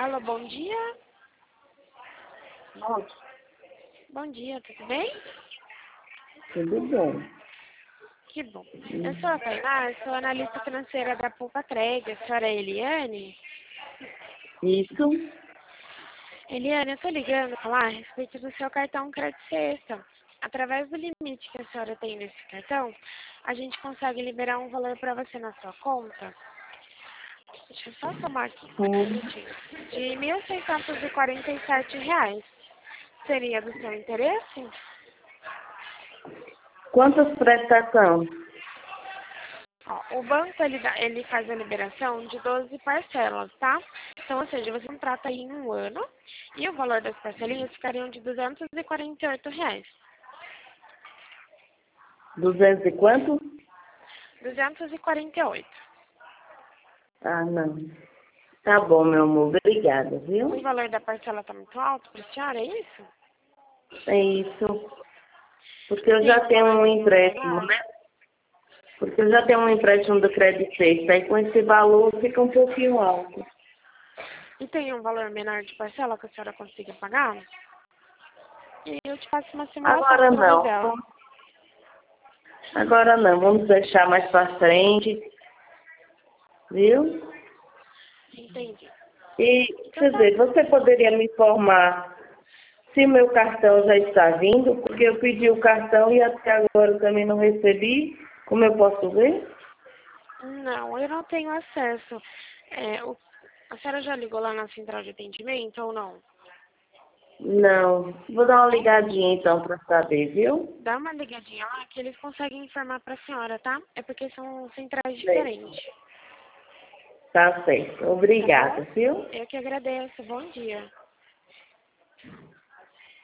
Alô, bom dia. Nossa, Bom dia, tudo bem? tudo bom. Que bom. Eu sou a Tainá, eu sou analista financeira da Poupa Trade. A senhora é Eliane? Isso? Eliane, eu estou ligando para falar a respeito do seu cartão Crédito Sexta. Através do limite que a senhora tem nesse cartão, a gente consegue liberar um valor para você na sua conta. Deixa eu só somar aqui, um Hum. minutinho. De R$ 1.647. Seria do seu interesse? Quantas prestações? Ó, o banco ele faz a liberação de 12 parcelas, tá? Então, ou seja, você contrata aí em um ano e o valor das parcelinhas ficariam de R$ 248. 200 e quanto? 248. Ah, não. Tá bom, meu amor. Obrigada, O viu? valor da parcela tá muito alto para a senhora, é isso? É isso. Porque eu Tem já um tenho valor um mínimo a empréstimo, pagar? né? Porque eu já tenho um empréstimo do Crédito Sexta. Aí com esse valor fica um pouquinho alto. E tem um valor menor de parcela que a senhora consiga pagar? E eu te faço uma simulação Agora através não. dela. Agora não. Vamos deixar mais pra frente. Viu? Entendi. E, Então quer tá. dizer, você poderia me informar se meu cartão já está vindo? Porque eu pedi o cartão e até agora eu também não recebi. Como eu posso ver? Não, eu não tenho acesso. A senhora já ligou lá na central de atendimento ou não? Não. Vou dar uma ligadinha então para saber, viu? Dá uma ligadinha lá que eles conseguem informar para a senhora, tá? É porque são centrais Certo. diferentes, Tá certo. tá bom? Obrigada, viu? Eu que agradeço. Bom dia.